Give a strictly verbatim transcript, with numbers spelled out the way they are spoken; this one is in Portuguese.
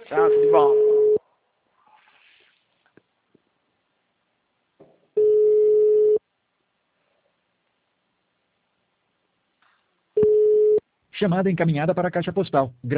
Tchau, tudo de bom. Chamada encaminhada para a caixa postal.